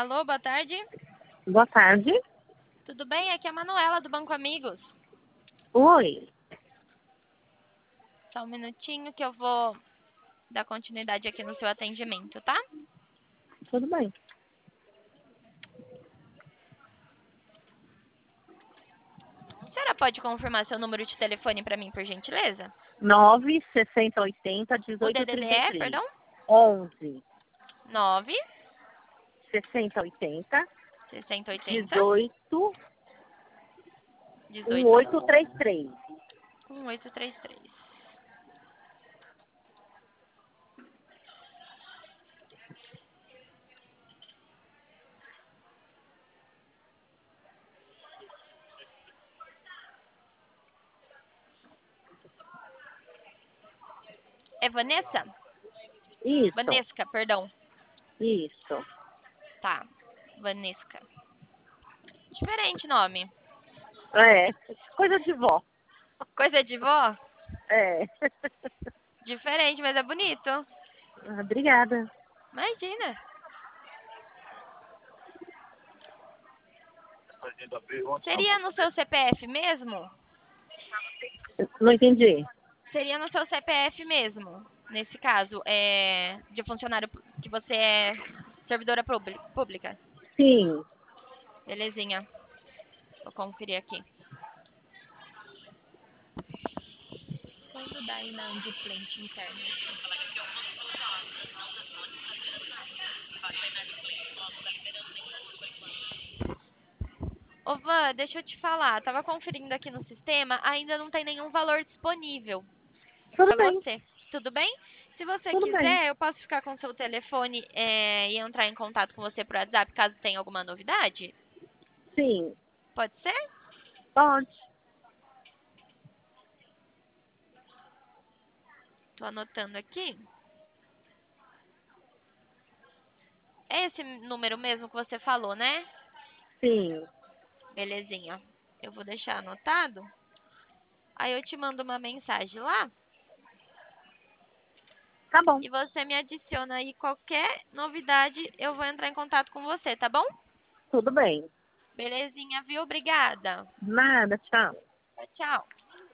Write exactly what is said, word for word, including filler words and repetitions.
Alô, boa tarde. Boa tarde. Tudo bem? Aqui é a Manuela do Banco Amigos. Oi. Só um minutinho que eu vou dar continuidade aqui no seu atendimento, tá? Tudo bem. A senhora pode confirmar seu número de telefone para mim, por gentileza? nove sessenta oitenta O dezoito D D D trinta e é, três. perdão? onze nove sessenta oitenta sessenta oitenta dezoito dezoito dezoito trinta e três. um oito três três. É Vanessa? Isso. Vanesca, perdão. Isso. Tá. Vanesca. Diferente nome. É. Coisa de vó. Coisa de vó? É. Diferente, mas é bonito. Ah, Obrigada. Imagina. Seria no seu C P F mesmo? Não entendi. Seria no seu C P F mesmo. Nesse caso, é de funcionário que você é servidora publi- pública. Sim. Belezinha. Vou conferir aqui. Quando dá aí na adimplente interna? Ô, Van, deixa eu te falar. Tava conferindo aqui no sistema, ainda não tem nenhum valor disponível Tudo pra bem. você. Tudo bem? Se você Tudo bem. quiser, eu posso ficar com o seu telefone é, e entrar em contato com você por WhatsApp caso tenha alguma novidade? Sim. Pode ser? Pode. Tô anotando aqui. É esse número mesmo que você falou, né? Sim. Belezinha. Eu vou deixar anotado. Aí eu te mando uma mensagem lá Tá bom. e você me adiciona aí qualquer novidade, eu vou entrar em contato com você, tá bom? Tudo bem. Belezinha, viu? Obrigada. Nada. Tchau. Tchau, tchau.